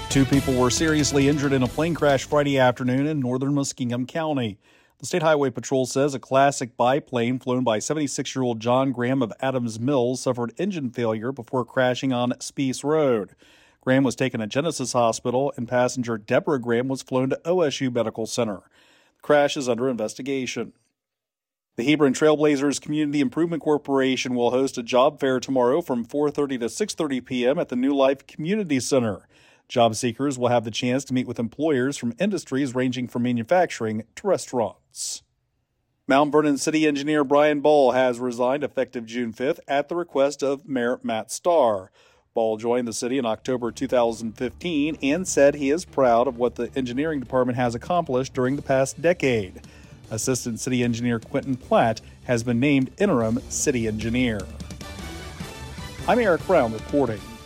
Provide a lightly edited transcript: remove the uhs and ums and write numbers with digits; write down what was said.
Two people were seriously injured in a plane crash Friday afternoon in northern Muskingum County. The State Highway Patrol says a classic biplane flown by 76-year-old John Graham of Adams Mills suffered engine failure before crashing on Speece Road. Graham was taken to Genesis Hospital, and passenger Deborah Graham was flown to OSU Medical Center. The crash is under investigation. The Hebron Trailblazers Community Improvement Corporation will host a job fair tomorrow from 4:30 to 6:30 p.m. at the New Life Community Center. Job seekers will have the chance to meet with employers from industries ranging from manufacturing to restaurants. Mount Vernon City Engineer Brian Ball has resigned effective June 5th at the request of Mayor Matt Starr. Ball joined the city in October 2015 and said he is proud of what the engineering department has accomplished during the past decade. Assistant City Engineer Quentin Platt has been named interim city engineer. I'm Eric Brown reporting.